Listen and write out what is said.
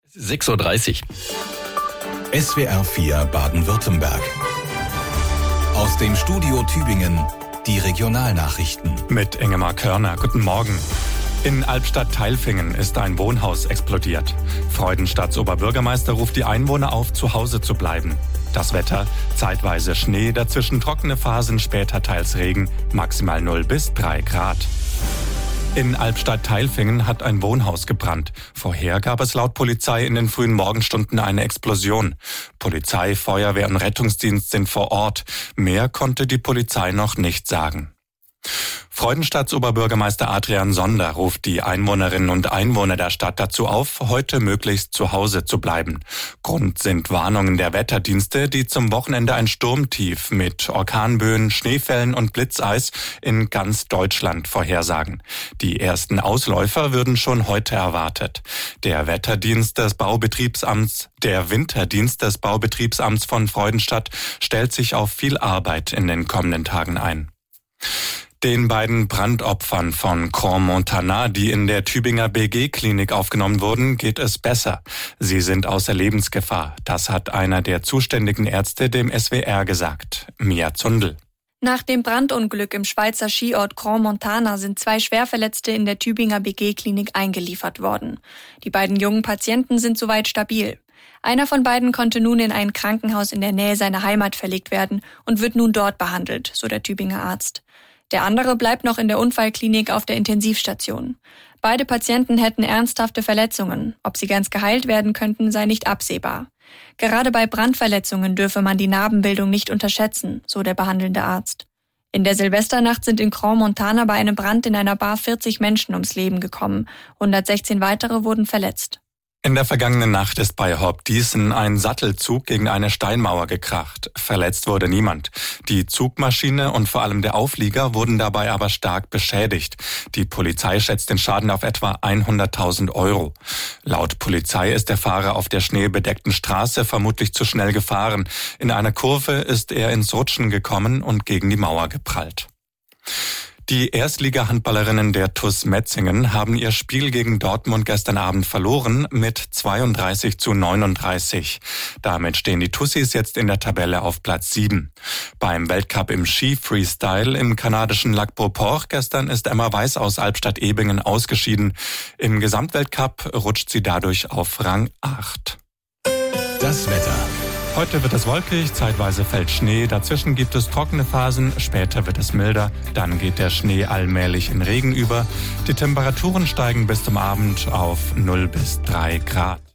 6:30 Uhr. SWR 4 Baden-Württemberg. Aus dem Studio Tübingen die Regionalnachrichten. Mit Ingemar Körner. Guten Morgen. In Albstadt-Tailfingen ist ein Wohnhaus explodiert. Freudenstadts Oberbürgermeister ruft die Einwohner auf, zu Hause zu bleiben. Das Wetter: zeitweise Schnee, dazwischen trockene Phasen, später teils Regen, maximal 0 bis 3 Grad. In Albstadt-Tailfingen hat ein Wohnhaus gebrannt. Vorher gab es laut Polizei in den frühen Morgenstunden eine Explosion. Polizei, Feuerwehr und Rettungsdienst sind vor Ort. Mehr konnte die Polizei noch nicht sagen. Freudenstadts Oberbürgermeister Adrian Sonder ruft die Einwohnerinnen und Einwohner der Stadt dazu auf, heute möglichst zu Hause zu bleiben. Grund sind Warnungen der Wetterdienste, die zum Wochenende ein Sturmtief mit Orkanböen, Schneefällen und Blitzeis in ganz Deutschland vorhersagen. Die ersten Ausläufer würden schon heute erwartet. Der Winterdienst des Baubetriebsamts von Freudenstadt stellt sich auf viel Arbeit in den kommenden Tagen ein. Den beiden Brandopfern von Crans-Montana, die in der Tübinger BG-Klinik aufgenommen wurden, geht es besser. Sie sind außer Lebensgefahr. Das hat einer der zuständigen Ärzte dem SWR gesagt. Mia Zundel. Nach dem Brandunglück im Schweizer Skiort Crans-Montana sind 2 Schwerverletzte in der Tübinger BG-Klinik eingeliefert worden. Die beiden jungen Patienten sind soweit stabil. Einer von beiden konnte nun in ein Krankenhaus in der Nähe seiner Heimat verlegt werden und wird nun dort behandelt, so der Tübinger Arzt. Der andere bleibt noch in der Unfallklinik auf der Intensivstation. Beide Patienten hätten ernsthafte Verletzungen. Ob sie ganz geheilt werden könnten, sei nicht absehbar. Gerade bei Brandverletzungen dürfe man die Narbenbildung nicht unterschätzen, so der behandelnde Arzt. In der Silvesternacht sind in Crans-Montana bei einem Brand in einer Bar 40 Menschen ums Leben gekommen. 116 weitere wurden verletzt. In der vergangenen Nacht ist bei Horb-Diesen ein Sattelzug gegen eine Steinmauer gekracht. Verletzt wurde niemand. Die Zugmaschine und vor allem der Auflieger wurden dabei aber stark beschädigt. Die Polizei schätzt den Schaden auf etwa 100.000 €. Laut Polizei ist der Fahrer auf der schneebedeckten Straße vermutlich zu schnell gefahren. In einer Kurve ist er ins Rutschen gekommen und gegen die Mauer geprallt. Die Erstliga-Handballerinnen der TuS Metzingen haben ihr Spiel gegen Dortmund gestern Abend verloren mit 32:39. Damit stehen die Tussis jetzt in der Tabelle auf Platz 7. Beim Weltcup im Ski-Freestyle im kanadischen Lac-Beauport gestern ist Emma Weiß aus Albstadt-Ebingen ausgeschieden. Im Gesamtweltcup rutscht sie dadurch auf Rang 8. Das Wetter. Heute wird es wolkig, zeitweise fällt Schnee, dazwischen gibt es trockene Phasen, später wird es milder, dann geht der Schnee allmählich in Regen über. Die Temperaturen steigen bis zum Abend auf 0 bis 3 Grad.